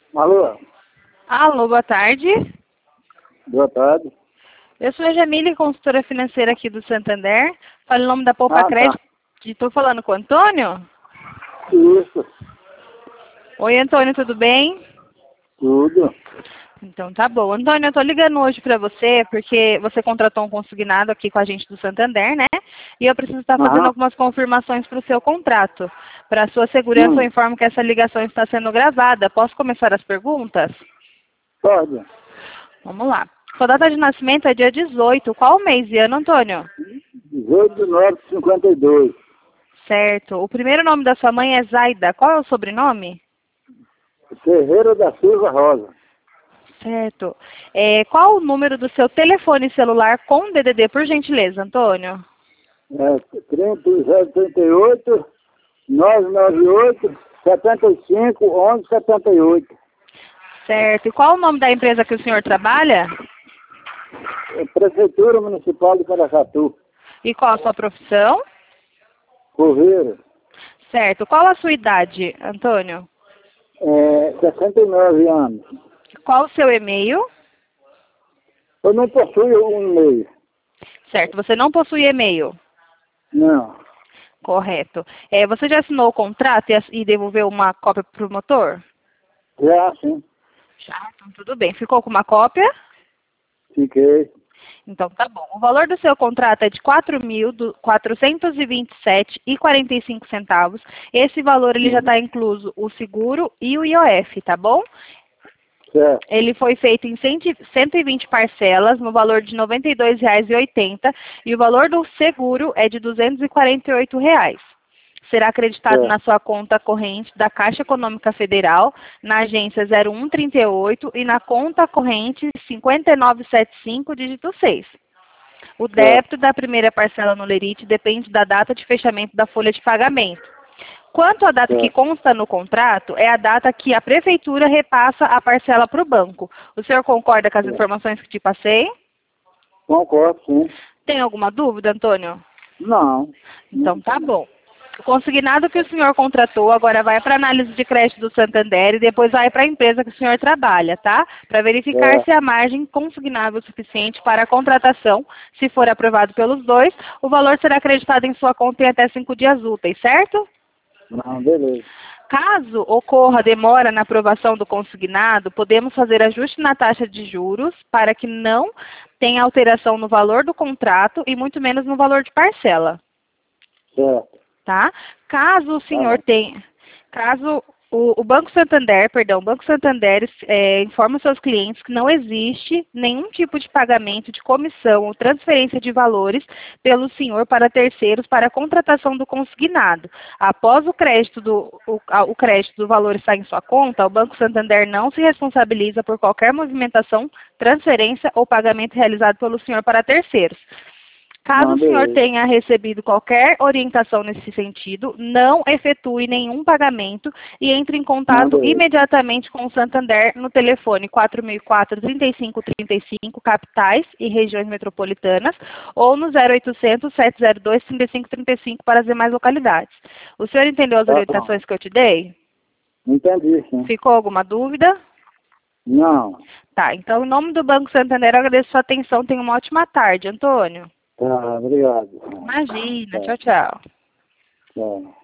Alô? Alô, boa tarde. Boa tarde. Eu sou a Jamile, consultora financeira aqui do Santander. Falo em nome da Poupa Tá. Crédito. Estou falando com o Antônio? Isso. Oi, Antônio, tudo bem? Tudo. Então tá bom. Antônio, eu estou ligando hoje para você porque você contratou um consignado aqui com a gente do Santander, né? E eu preciso estar fazendo Aham. algumas confirmações para o seu contrato. Para sua segurança, eu informo que essa ligação está sendo gravada. Posso começar as perguntas? Pode. Vamos lá. Sua data de nascimento é dia 18. Qual mês e ano, Antônio? 18 de 9 de 52. Certo. O primeiro nome da sua mãe é Zaida. Qual é o sobrenome? Ferreira da Silva Rosa. Certo. Qual o número do seu telefone celular com DDD, por gentileza, Antônio? 3038 998 75 11 78. Certo. E qual o nome da empresa que o senhor trabalha? Prefeitura Municipal de Paracatu. E qual a sua profissão? Correio. Certo. Qual a sua idade, Antônio? 69 anos. Qual o seu e-mail? Eu não possuo um e-mail. Certo. Você não possui e-mail. Não. Correto. Você já assinou o contrato e devolveu uma cópia para o promotor? Já, sim. Já, então tudo bem. Ficou com uma cópia? Fiquei. Então tá bom. O valor do seu contrato é de R$ 4.427,45. Esse valor ele já está incluso o seguro e o IOF, tá bom? Certo. Ele foi feito em 120 parcelas, no valor de R$ 92,80, e o valor do seguro é de R$ 248. Será acreditado na sua conta corrente da Caixa Econômica Federal, na agência 0138 e na conta corrente 5975, dígito 6. O débito da primeira parcela no Lerite depende da data de fechamento da folha de pagamento. Quanto à data que consta no contrato, é a data que a Prefeitura repassa a parcela para o banco. O senhor concorda com as informações que te passei? Concordo, sim. Tem alguma dúvida, Antônio? Não. Então tá bom. O consignado que o senhor contratou agora vai para a análise de crédito do Santander e depois vai para a empresa que o senhor trabalha, tá? Para verificar se a margem consignável é suficiente para a contratação. Se for aprovado pelos dois, o valor será acreditado em sua conta em até 5 dias úteis, certo? Não, beleza. Caso ocorra demora na aprovação do consignado, podemos fazer ajuste na taxa de juros para que não tenha alteração no valor do contrato e muito menos no valor de parcela. Certo. Tá? Caso o senhor tenha, caso o Banco Santander, o Banco Santander informa os seus clientes que não existe nenhum tipo de pagamento de comissão ou transferência de valores pelo senhor para terceiros para a contratação do consignado. Após o crédito do valor estar em sua conta, o Banco Santander não se responsabiliza por qualquer movimentação, transferência ou pagamento realizado pelo senhor para terceiros. Caso o senhor tenha recebido qualquer orientação nesse sentido, não efetue nenhum pagamento e entre em contato imediatamente com o Santander no telefone 4004-3535, capitais e regiões metropolitanas, ou no 0800 702 3535 para as demais localidades. O senhor entendeu as orientações que eu te dei? Entendi, sim. Ficou alguma dúvida? Não. Tá, então em nome do Banco Santander eu agradeço a sua atenção. Tenha uma ótima tarde, Antônio. Tá, obrigado. Imagina, tchau, tchau. Tchau.